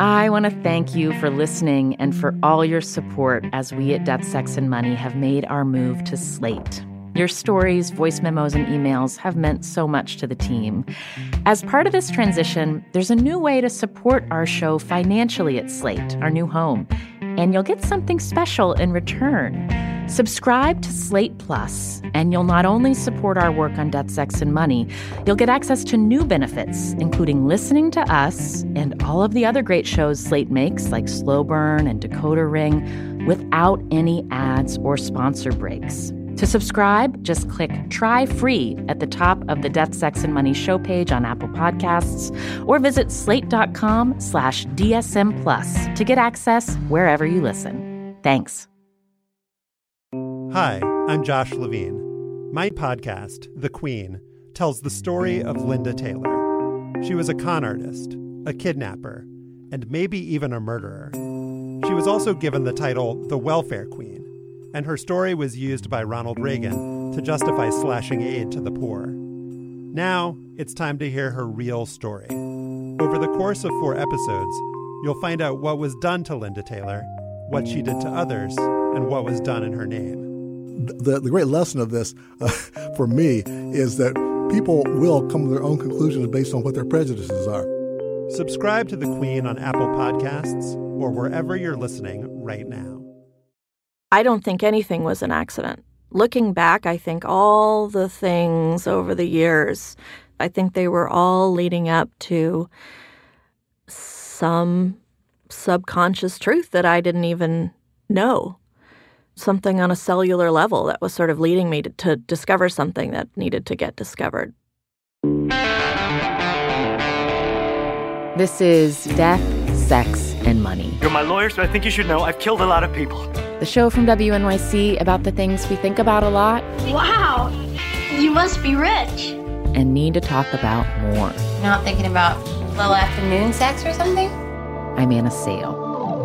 I want to thank you for listening and for all your support as we at Death, Sex, and Money have made our move to Slate. Your stories, voice memos, and emails have meant so much to the team. As part of this transition, there's a new way to support our show financially at Slate, our new home, and you'll get something special in return. Subscribe to Slate Plus, and you'll not only support our work on Death, Sex, and Money, you'll get access to new benefits, including listening to us and all of the other great shows Slate makes, like Slow Burn and Decoder Ring, without any ads or sponsor breaks. To subscribe, just click Try Free at the top of the Death, Sex, and Money show page on Apple Podcasts, or visit slate.com/DSM Plus to get access wherever you listen. Thanks. Hi, I'm Josh Levine. My podcast, The Queen, tells the story of Linda Taylor. She was a con artist, a kidnapper, and maybe even a murderer. She was also given the title the Welfare Queen, and her story was used by Ronald Reagan to justify slashing aid to the poor. Now, it's time to hear her real story. Over the course of 4 episodes, you'll find out what was done to Linda Taylor, what she did to others, and what was done in her name. The great lesson of this, for me, is that people will come to their own conclusions based on what their prejudices are. Subscribe to The Queen on Apple Podcasts or wherever you're listening right now. I don't think anything was an accident. Looking back, I think all the things over the years, I think they were all leading up to some subconscious truth that I didn't even know. Something on a cellular level that was sort of leading me to discover something that needed to get discovered. This is Death, Sex, and Money. You're my lawyer, so I think you should know I've killed a lot of people. The show from WNYC about the things we think about a lot. Wow, you must be rich. And need to talk about more. You're not thinking about little afternoon sex or something? I'm Anna Sale.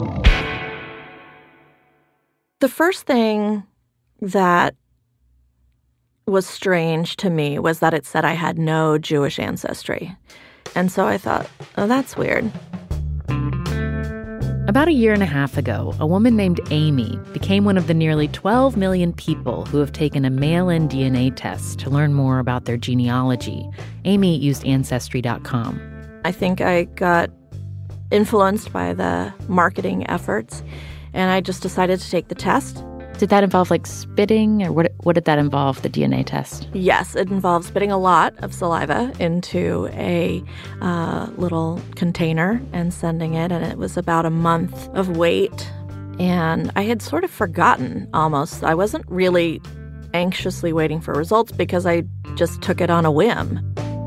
The first thing that was strange to me was that it said I had no Jewish ancestry. And so I thought, oh, that's weird. About 1.5 years ago, a woman named Amy became one of the nearly 12 million people who have taken a mail-in DNA test to learn more about their genealogy. Amy used Ancestry.com. I think I got influenced by the marketing efforts, and I just decided to take the test. Did that involve, spitting, or what did that involve, the DNA test? Yes, it involves spitting a lot of saliva into a little container and sending it, and it was about a month of wait. And I had sort of forgotten, almost. I wasn't really anxiously waiting for results because I just took it on a whim.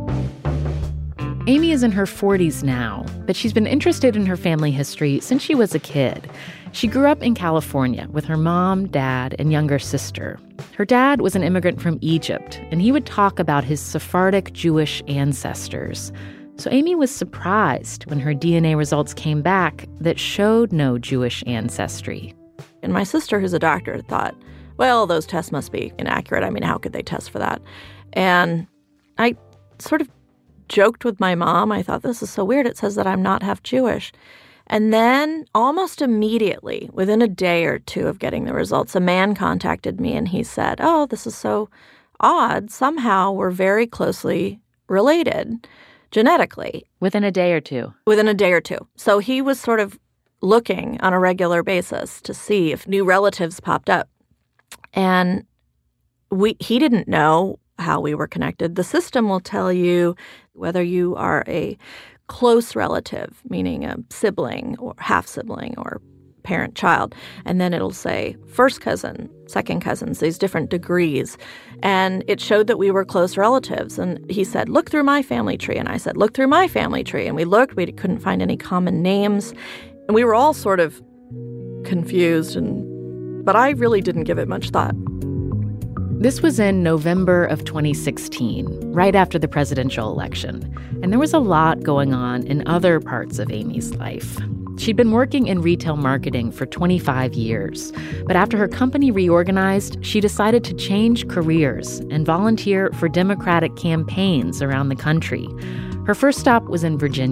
Amy is in her 40s now, but she's been interested in her family history since she was a kid. She grew up in California with her mom, dad, and younger sister. Her dad was an immigrant from Egypt, and he would talk about his Sephardic Jewish ancestors. So Amy was surprised when her DNA results came back that showed no Jewish ancestry. And my sister, who's a doctor, thought, well, those tests must be inaccurate. I mean, how could they test for that? And I sort of joked with my mom. I thought, this is so weird. It says that I'm not half Jewish. And then almost immediately, within a day or two of getting the results, a man contacted me and he said, oh, this is so odd. Somehow we're very closely related genetically. Within a day or two? Within a day or two. So he was sort of looking on a regular basis to see if new relatives popped up. And he didn't know how we were connected. The system will tell you whether you are a close relative, meaning a sibling or half-sibling or parent-child. And then it'll say first cousin, second cousins, these different degrees. And it showed that we were close relatives. And he said, look through my family tree. And I said, look through my family tree. And we looked. We couldn't find any common names. And we were all sort of confused. But I really didn't give it much thought. This was in November of 2016, right after the presidential election. And there was a lot going on in other parts of Amy's life. She'd been working in retail marketing for 25 years. But after her company reorganized, she decided to change careers and volunteer for Democratic campaigns around the country. Her first stop was in Virginia.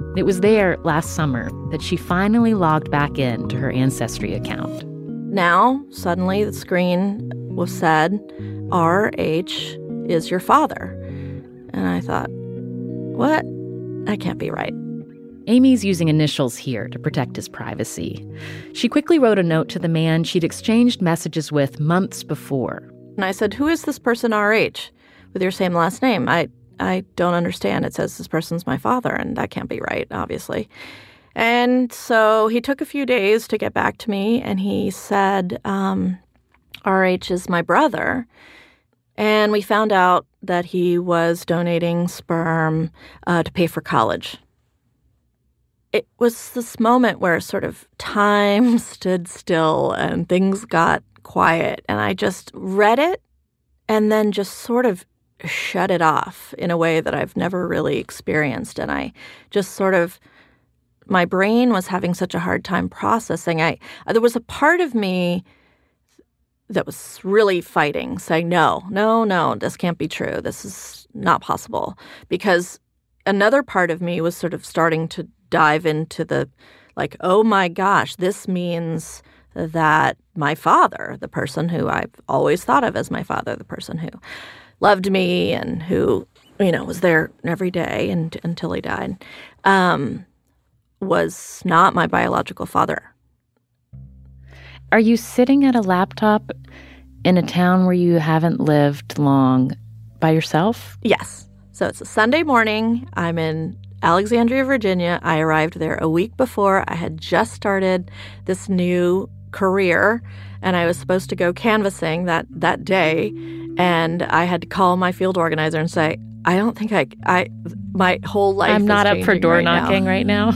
It was there last summer that she finally logged back in to her Ancestry account. Now, suddenly, the screen was said, RH is your father. And I thought, what? That can't be right. Amy's using initials here to protect his privacy. She quickly wrote a note to the man she'd exchanged messages with months before. And I said, who is this person RH with your same last name? I don't understand. It says this person's my father, and that can't be right, obviously. And so he took a few days to get back to me, and he said, RH is my brother. And we found out that he was donating sperm to pay for college. It was this moment where sort of time stood still and things got quiet. And I just read it and then just sort of shut it off in a way that I've never really experienced. And I just sort of, my brain was having such a hard time processing. There was a part of me that was really fighting, saying, no, this can't be true. This is not possible. Because another part of me was sort of starting to dive into the, like, oh my gosh, this means that my father, the person who I've always thought of as my father, the person who loved me and who, was there every day until he died, was not my biological father. Are you sitting at a laptop in a town where you haven't lived long by yourself? Yes. So it's a Sunday morning. I'm in Alexandria, Virginia. I arrived there a week before. I had just started this new career, and I was supposed to go canvassing that day. And I had to call my field organizer and say, I don't think my whole life I'm is not up for door knocking right now.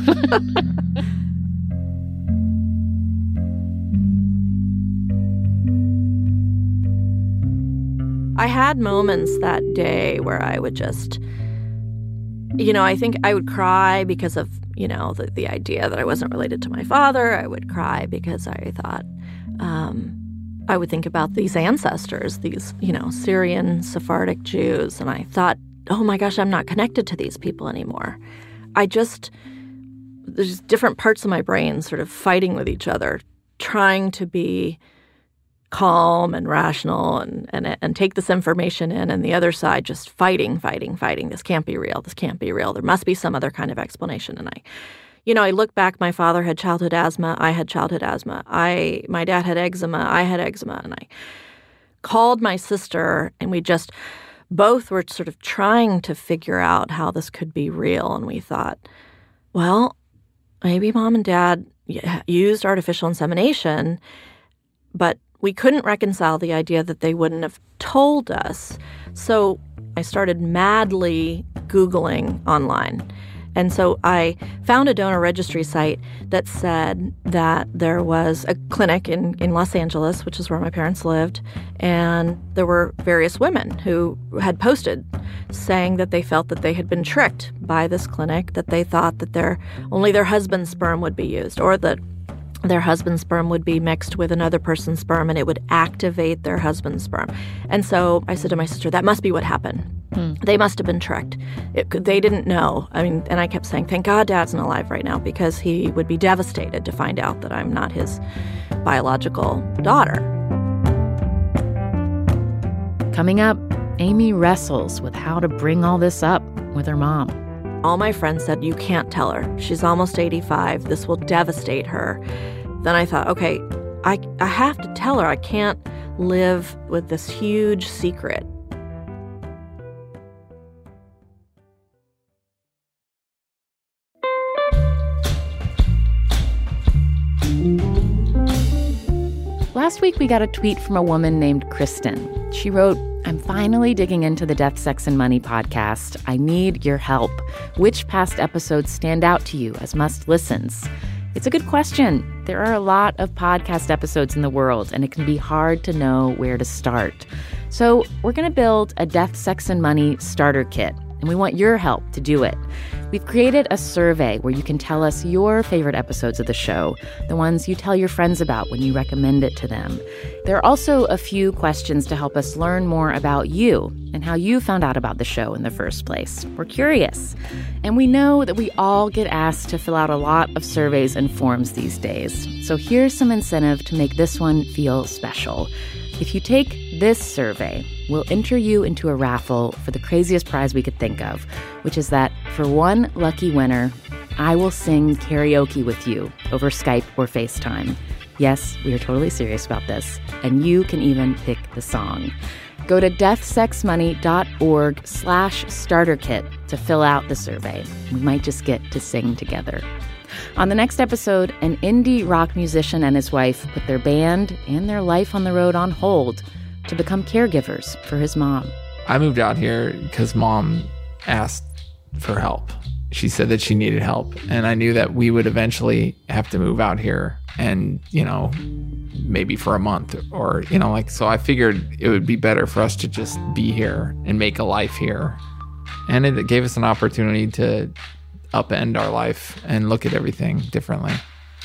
I had moments that day where I would just, I think I would cry because of, the idea that I wasn't related to my father. I would cry because I thought, I would think about these ancestors, these, Syrian Sephardic Jews. And I thought, oh my gosh, I'm not connected to these people anymore. There's different parts of my brain sort of fighting with each other, trying to be calm and rational and take this information in, and the other side just fighting. This can't be real. This can't be real. There must be some other kind of explanation. And I look back, my father had childhood asthma. I had childhood asthma. My dad had eczema. I had eczema. And I called my sister, and we just both were sort of trying to figure out how this could be real. And we thought, well, maybe mom and dad used artificial insemination, but we couldn't reconcile the idea that they wouldn't have told us. So I started madly Googling online. And so I found a donor registry site that said that there was a clinic in Los Angeles, which is where my parents lived, and there were various women who had posted saying that they felt that they had been tricked by this clinic, that they thought that only their husband's sperm would be used, or that their husband's sperm would be mixed with another person's sperm and it would activate their husband's sperm. And so I said to my sister, that must be what happened. They must have been tricked. They didn't know. And I kept saying, thank God Dad's not alive right now, because he would be devastated to find out that I'm not his biological daughter. Coming up, Amy wrestles with how to bring all this up with her mom. All my friends said, you can't tell her. She's almost 85. This will devastate her. Then I thought, okay, I have to tell her. I can't live with this huge secret. Last week, we got a tweet from a woman named Kristen. She wrote, I'm finally digging into the Death, Sex, and Money podcast. I need your help. Which past episodes stand out to you as must-listens? It's a good question. There are a lot of podcast episodes in the world, and it can be hard to know where to start. So we're going to build a Death, Sex, and Money starter kit. and we want your help to do it. We've created a survey where you can tell us your favorite episodes of the show, the ones you tell your friends about when you recommend it to them. There are also a few questions to help us learn more about you and how you found out about the show in the first place. We're curious. And we know that we all get asked to fill out a lot of surveys and forms these days. So here's some incentive to make this one feel special. If you take this survey, we'll enter you into a raffle for the craziest prize we could think of, which is that for one lucky winner, I will sing karaoke with you over Skype or FaceTime. Yes, we are totally serious about this, and you can even pick the song. Go to deathsexmoney.org/starterkit to fill out the survey. We might just get to sing together. On the next episode, an indie rock musician and his wife put their band and their life on the road on hold to become caregivers for his mom. I moved out here because Mom asked for help. She said that she needed help, and I knew that we would eventually have to move out here and, maybe for a month or, so I figured it would be better for us to just be here and make a life here. And it gave us an opportunity to upend our life and look at everything differently.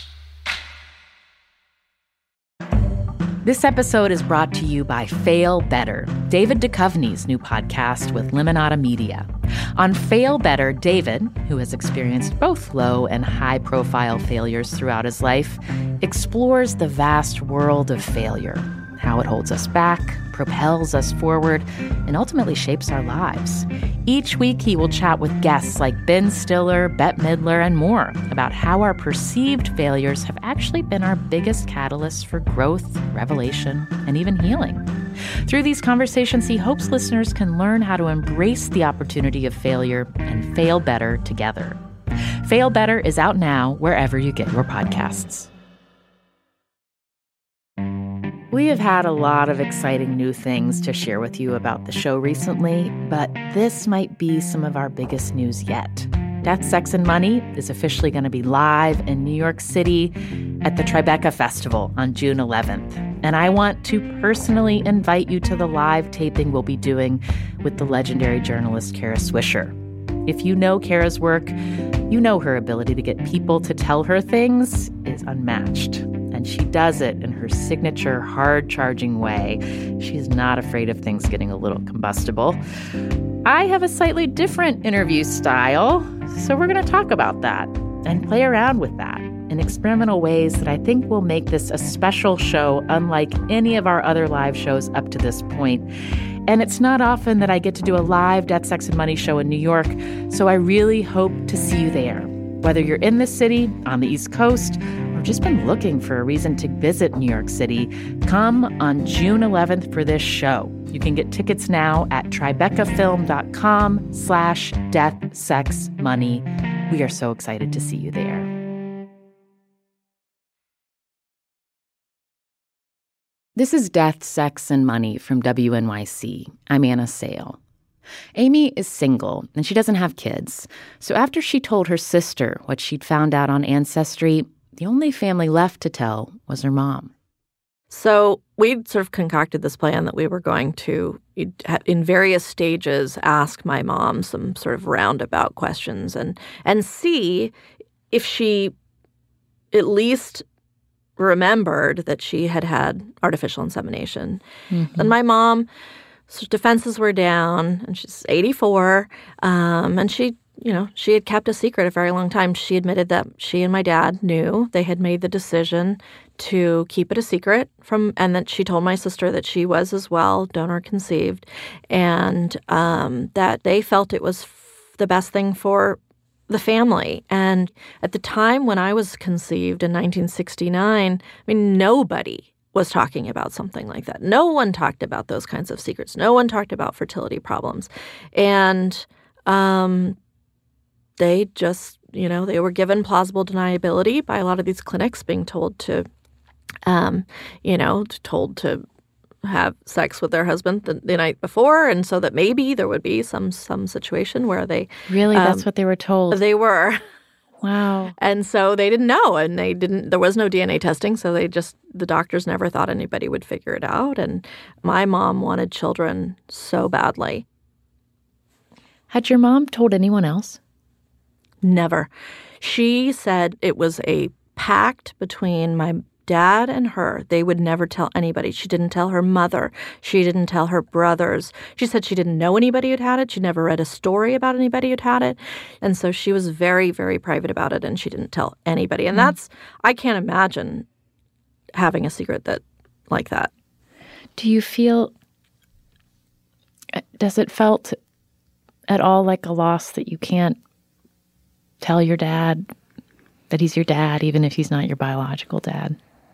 This episode is brought to you by Fail Better, David Duchovny's new podcast with Limonada Media. On Fail Better, David, who has experienced both low and high-profile failures throughout his life, explores the vast world of failure, how it holds us back, propels us forward, and ultimately shapes our lives. Each week, he will chat with guests like Ben Stiller, Bette Midler, and more about how our perceived failures have actually been our biggest catalysts for growth, revelation, and even healing. Through these conversations, he hopes listeners can learn how to embrace the opportunity of failure and fail better together. Fail Better is out now wherever you get your podcasts. We have had a lot of exciting new things to share with you about the show recently, but this might be some of our biggest news yet. Death, Sex, and Money is officially going to be live in New York City at the Tribeca Festival on June 11th. And I want to personally invite you to the live taping we'll be doing with the legendary journalist Kara Swisher. If you know Kara's work, you know her ability to get people to tell her things is unmatched. And she does it in her signature hard-charging way. She's not afraid of things getting a little combustible. I have a slightly different interview style, so we're going to talk about that and play around with that in experimental ways that I think will make this a special show unlike any of our other live shows up to this point. And it's not often that I get to do a live Death, Sex, and Money show in New York, so I really hope to see you there. Whether you're in the city, on the East Coast, or just been looking for a reason to visit New York City, come on June 11th for this show. You can get tickets now at tribecafilm.com/deathsexmoney. We are so excited to see you there. This is Death, Sex, and Money from WNYC. I'm Anna Sale. Amy is single, and she doesn't have kids. So after she told her sister what she'd found out on Ancestry, the only family left to tell was her mom. So we'd sort of concocted this plan that we were going to, in various stages, ask my mom some sort of roundabout questions and see if she at least remembered that she had had artificial insemination. Mm-hmm. And my mom, so defenses were down, and she's 84, and she had kept a secret a very long time. She admitted that she and my dad knew. They had made the decision to keep it a secret and that she told my sister that she was as well donor conceived, and that they felt it was the best thing for the family. And at the time when I was conceived in 1969, nobody was talking about something like that. No one talked about those kinds of secrets. No one talked about fertility problems. And they just, they were given plausible deniability by a lot of these clinics, being told to, told to have sex with their husband the night before, and so that maybe there would be some situation where they really that's what they were told. They were. Wow. And so they didn't know, and there was no DNA testing, so the doctors never thought anybody would figure it out. And my mom wanted children so badly. Had your mom told anyone else? Never. She said it was a pact between my dad and her. They would never tell anybody. She didn't tell her mother. She didn't tell her brothers. She said she didn't know anybody who'd had it. She never read a story about anybody who'd had it. And so she was very, very private about it, and she didn't tell anybody. And that's, I can't imagine having a secret like that. Do you feel, does it felt at all like a loss that you can't tell your dad that he's your dad, even if he's not your biological dad?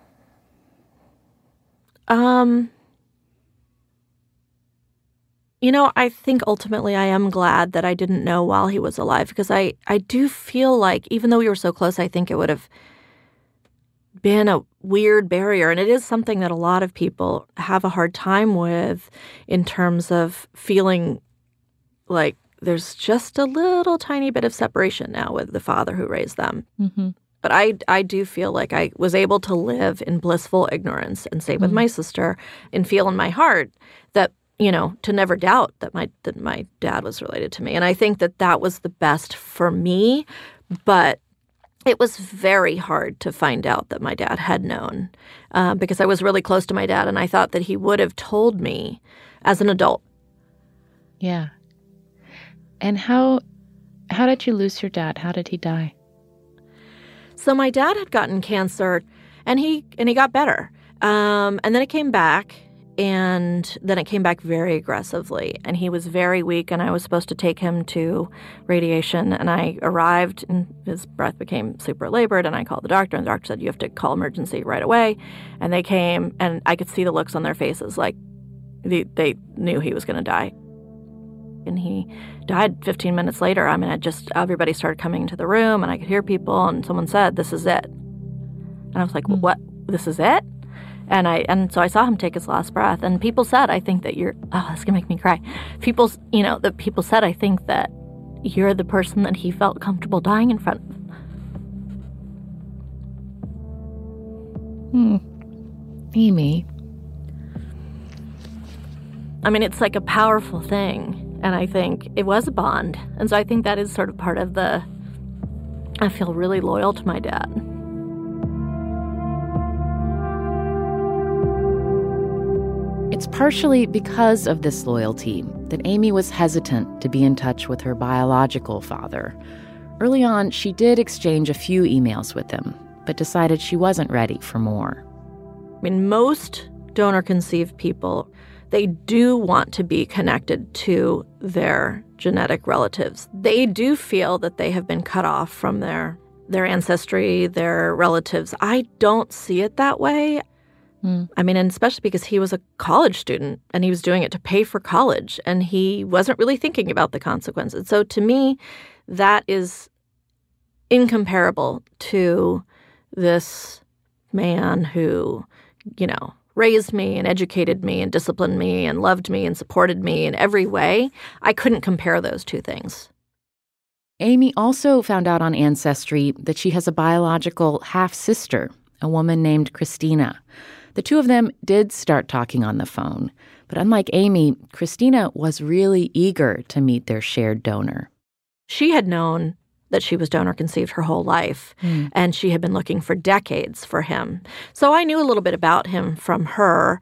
I think ultimately I am glad that I didn't know while he was alive, because I do feel like, even though we were so close, I think it would have been a weird barrier. And it is something that a lot of people have a hard time with, in terms of feeling like there's just a little tiny bit of separation now with the father who raised them. Mm-hmm. But I do feel like I was able to live in blissful ignorance and stay with my sister and feel in my heart that, to never doubt that my dad was related to me. And I think that was the best for me. But it was very hard to find out that my dad had known, because I was really close to my dad, and I thought that he would have told me as an adult. Yeah. And how did you lose your dad? How did he die? So my dad had gotten cancer, and he got better. And then it came back, and then it came back very aggressively. And he was very weak, and I was supposed to take him to radiation. And I arrived, and his breath became super labored, and I called the doctor, and the doctor said, you have to call emergency right away. And they came, and I could see the looks on their faces, like they knew he was going to die. And he died 15 minutes later. I mean, everybody started coming into the room, and I could hear people, and someone said, this is it. And I was like, what? This is it? And so I saw him take his last breath, and people said, I think that that's gonna make me cry. People said, I think that you're the person that he felt comfortable dying in front of. Amy. I mean, it's like a powerful thing. And I think it was a bond. And so I think that is sort of part of I feel really loyal to my dad. It's partially because of this loyalty that Amy was hesitant to be in touch with her biological father. Early on, she did exchange a few emails with him, but decided she wasn't ready for more. I mean, most donor-conceived people, they do want to be connected to their genetic relatives. They do feel that they have been cut off from their ancestry, their relatives. I don't see it that way. I mean, and especially because he was a college student, and he was doing it to pay for college, and he wasn't really thinking about the consequences. So to me, that is incomparable to this man who, raised me and educated me and disciplined me and loved me and supported me in every way. I couldn't compare those two things. Amy also found out on Ancestry that she has a biological half-sister, a woman named Christina. The two of them did start talking on the phone, but unlike Amy, Christina was really eager to meet their shared donor. She had known that she was donor-conceived her whole life, and she had been looking for decades for him. So I knew a little bit about him from her,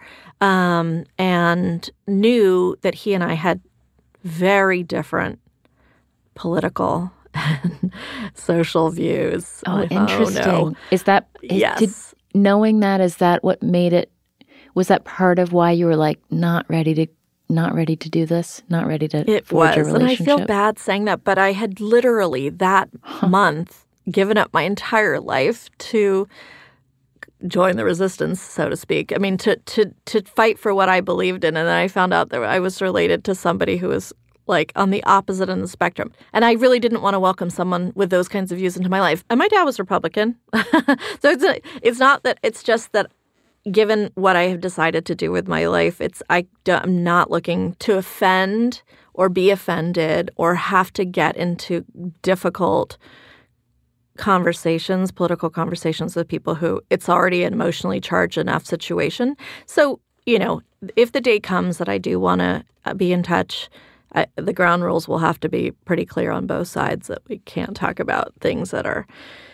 and knew that he and I had very different political and social views. Oh, interesting. No. Yes. Knowing that, is that what made it, was that part of why you were like not ready to do this, not ready to forge a relationship? And I feel bad saying that, but I had literally that month given up my entire life to join the resistance, so to speak. I mean, to fight for what I believed in, and then I found out that I was related to somebody who was like on the opposite end of the spectrum. And I really didn't want to welcome someone with those kinds of views into my life. And my dad was Republican. So it's not that, it's just that given what I have decided to do with my life, I'm not looking to offend or be offended or have to get into difficult conversations, political conversations with people who it's already an emotionally charged enough situation. So, if the day comes that I do want to be in touch, the ground rules will have to be pretty clear on both sides that we can't talk about things that are,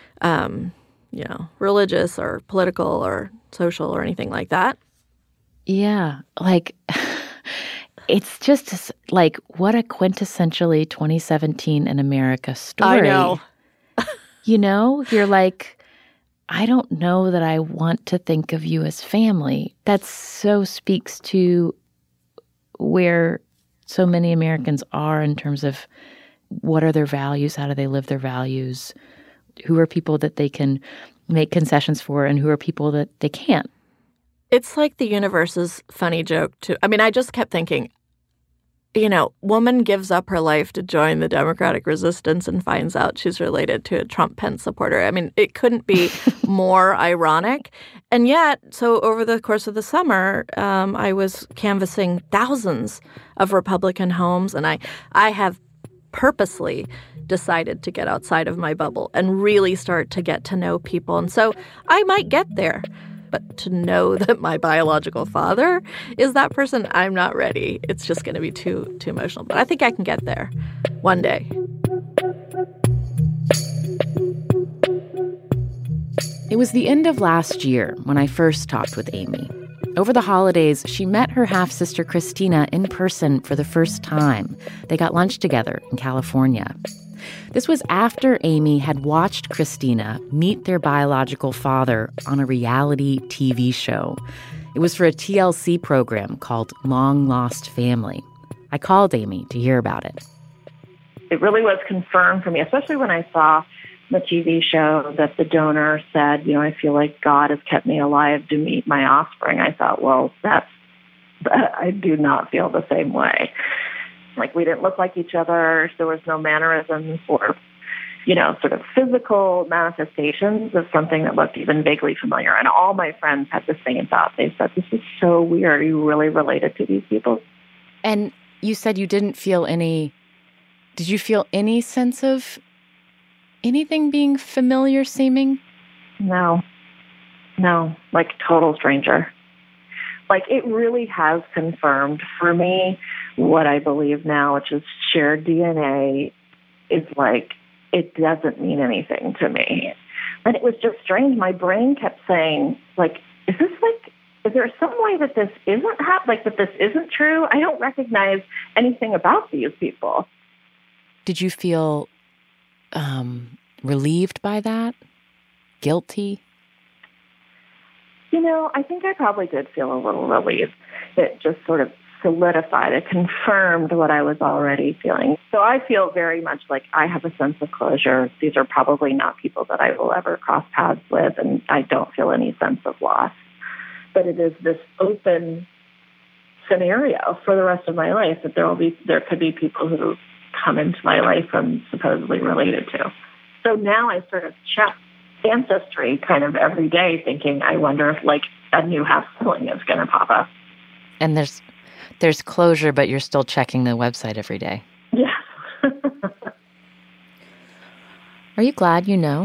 religious or political or social or anything like that. Yeah, like it's just like what a quintessentially 2017 in America story. I know. You're like, I don't know that I want to think of you as family. That so speaks to where so many Americans are in terms of what are their values, how do they live their values, who are people that they can make concessions for, and who are people that they can't. It's like the universe's funny joke, too. I mean, I just kept thinking, woman gives up her life to join the Democratic resistance and finds out she's related to a Trump-Pence supporter. I mean, it couldn't be more ironic. And yet, so over the course of the summer, I was canvassing thousands of Republican homes, and I have purposely decided to get outside of my bubble and really start to get to know people. And so I might get there. But to know that my biological father is that person, I'm not ready. It's just going to be too emotional. But I think I can get there one day. It was the end of last year when I first talked with Amy. Over the holidays, she met her half-sister Christina in person for the first time. They got lunch together in California. This was after Amy had watched Christina meet their biological father on a reality TV show. It was for a TLC program called Long Lost Family. I called Amy to hear about it. It really was confirmed for me, especially when I saw the TV show that the donor said, I feel like God has kept me alive to meet my offspring. I thought, well, I do not feel the same way. Like, we didn't look like each other. There was no mannerisms or, sort of physical manifestations of something that looked even vaguely familiar. And all my friends had the same thought. They said, this is so weird. Are you really related to these people? And you said you didn't feel did you feel any sense of anything being familiar seeming? No, like total stranger. Like, it really has confirmed for me what I believe now, which is shared DNA is like, it doesn't mean anything to me. And it was just strange. My brain kept saying, like, is there some way that this isn't that this isn't true? I don't recognize anything about these people. Did you feel relieved by that? Guilty? I think I probably did feel a little relieved. It just sort of solidified, it confirmed what I was already feeling. So I feel very much like I have a sense of closure. These are probably not people that I will ever cross paths with, and I don't feel any sense of loss. But it is this open scenario for the rest of my life that there could be people who come into my life I'm supposedly related to. So now I sort of check ancestry kind of every day, thinking, I wonder if like a new half sibling is going to pop up. And there's closure, but you're still checking the website every day. Yeah. Are you glad you know?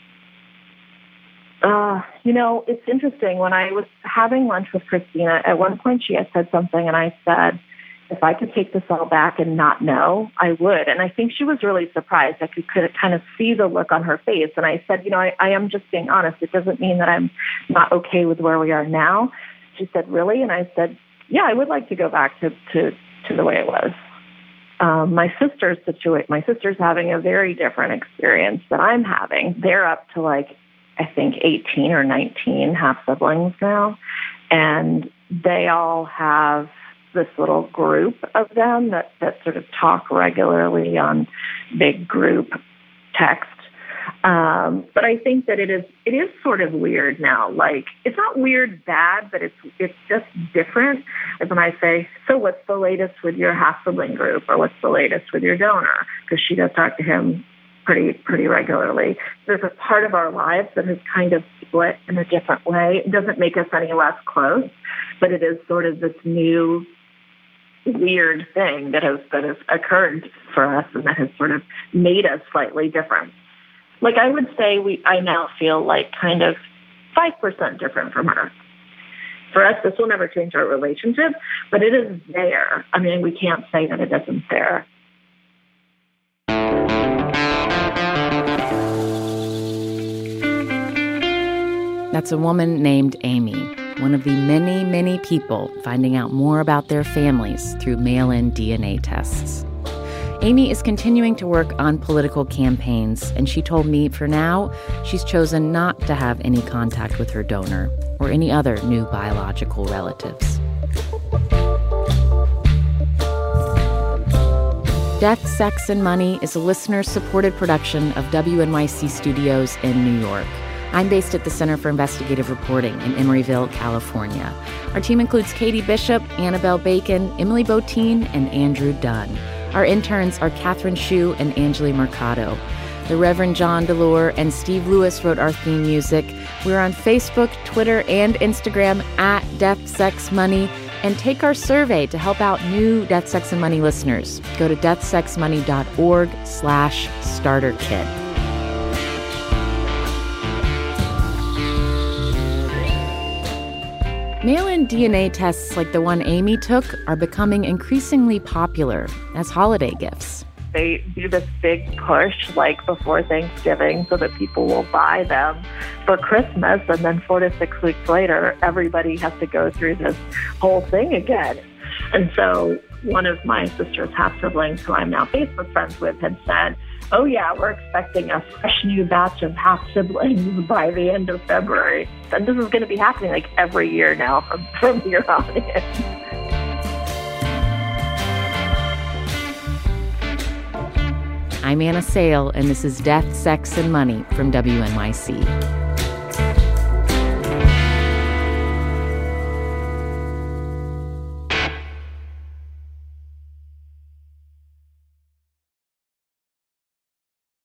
It's interesting. When I was having lunch with Christina, at one point she had said something, and I said, if I could take this all back and not know, I would. And I think she was really surprised. I could kind of see the look on her face. And I said, I am just being honest. It doesn't mean that I'm not okay with where we are now. She said, really? And I said, yeah, I would like to go back to the way it was. My sister's having a very different experience than I'm having. They're up to I think 18 or 19 half siblings now. And they all have this little group of them that sort of talk regularly on big group text. But I think that it is sort of weird now. Like, it's not weird bad, but it's just different. Like when I say, so what's the latest with your half-sibling group, or what's the latest with your donor? Because she does talk to him pretty regularly. There's a part of our lives that has kind of split in a different way. It doesn't make us any less close, but it is sort of this new weird thing that has occurred for us, and that has sort of made us slightly different. Like, I would say I now feel like kind of 5% different from her. For us, this will never change our relationship, but it is there. I mean, we can't say that it isn't there. That's a woman named Amy, one of the many, many people finding out more about their families through mail-in DNA tests. Amy is continuing to work on political campaigns, and she told me for now, she's chosen not to have any contact with her donor or any other new biological relatives. Death, Sex, and Money is a listener-supported production of WNYC Studios in New York. I'm based at the Center for Investigative Reporting in Emeryville, California. Our team includes Katie Bishop, Annabelle Bacon, Emily Botine, and Andrew Dunn. Our interns are Catherine Hsu and Angeli Mercado. The Reverend John DeLore and Steve Lewis wrote our theme music. We're on Facebook, Twitter, and Instagram at Death, Sex, Money. And take our survey to help out new Death, Sex, and Money listeners. Go to deathsexmoney.org/starterkit. Mail-in DNA tests like the one Amy took are becoming increasingly popular as holiday gifts. They do this big push like before Thanksgiving so that people will buy them for Christmas, and then 4 to 6 weeks later, everybody has to go through this whole thing again. And so one of my sister's half-siblings, who I'm now Facebook friends with, had said, oh yeah, we're expecting a fresh new batch of half-siblings by the end of February. And this is going to be happening like every year now from here on in. I'm Anna Sale, and this is Death, Sex, and Money from WNYC.